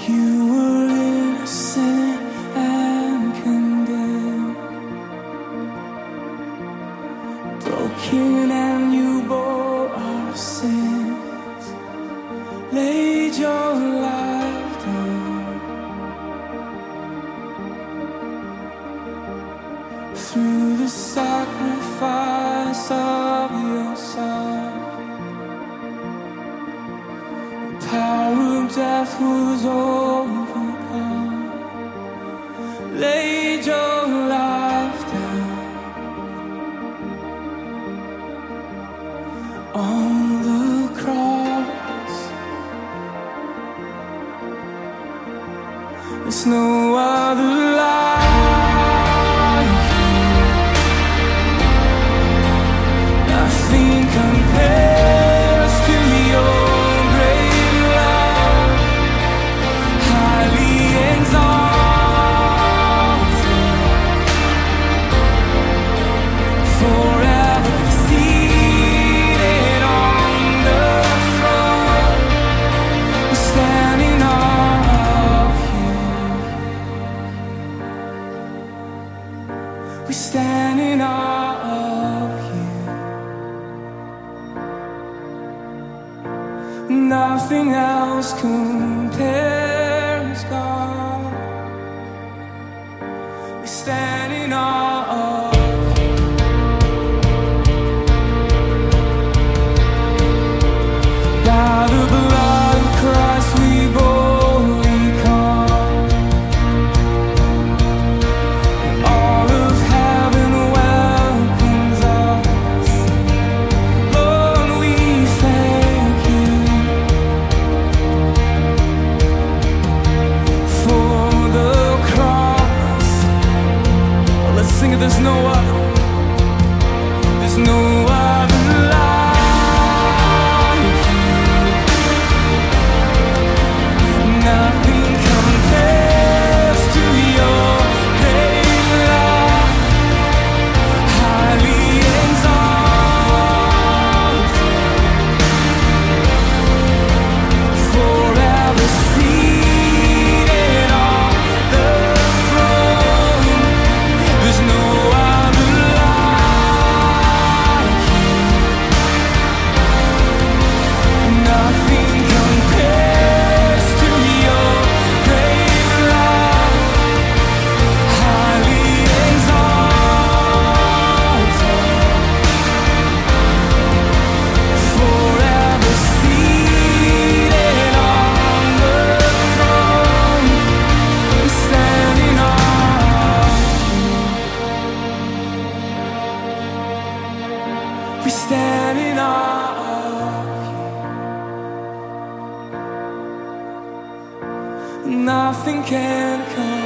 You were innocent and condemned, broken and you bore our sins, laid your life down. Through the sacrifice of your Son, the power of death was overcome. Laid your life down on the cross. There's no other life. Nothing compares to your great love, highly exalted, forever seated on the throne. We're standing off you. We're standing off you. Nothing else compares, God. We're standing off. By the blood of Christ we boldly come. All of heaven welcomes us. Lord, we thank you for the cross. Let's sing it. There's no other like you. Nothing compares to your great love, highly exalted, forever seated on the throne. There's no other like you. Nothing compares to your great love, highly exalted, forever seated on the throne. We're standing off you. We're standing off you. Nothing can come.